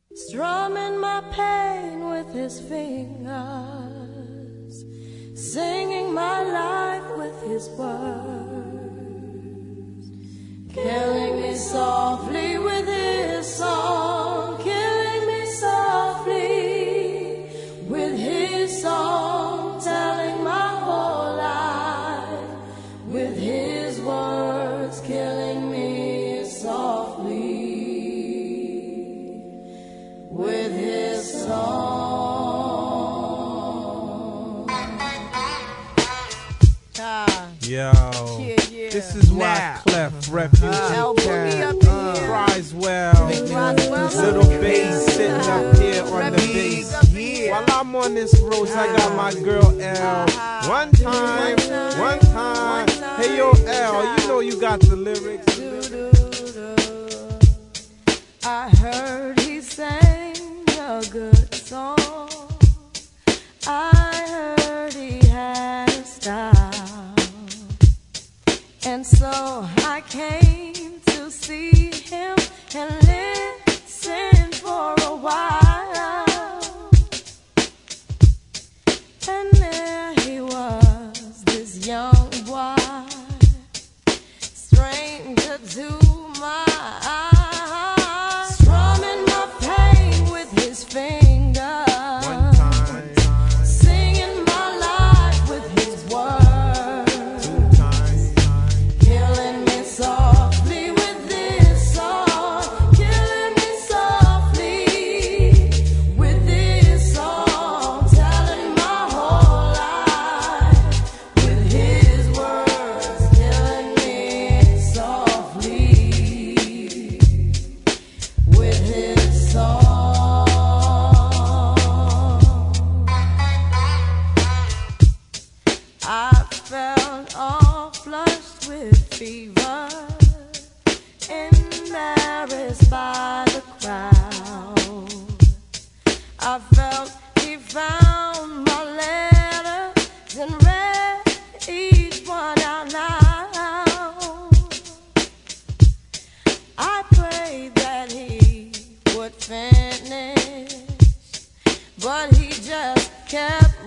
strumming my pain with his fingers, singing my life with his words, killing me softly with his song, killing me softly with his song, telling my whole life with his words, killing me softly with his song. Yo, this is why Clef Refugee cries well. Little bass sitting up here on the bass. While I'm on this road, I got my girl L. One time. Hey yo L, you know you got the lyrics. I heard he sang a good song. I heard he had a style, and so I came to see him and listen for a while. And there he was, this young boy, stranger to my eyes, strumming my pain with his fingers, singing my life with his words, killing me softly with this song, killing me softly with this song, telling my whole life with his words, killing me softly with his song. I felt all flushed with fever, embarrassed by the crowd. I felt he found my letters and read each one out loud. I prayed that he would finish, but he just kept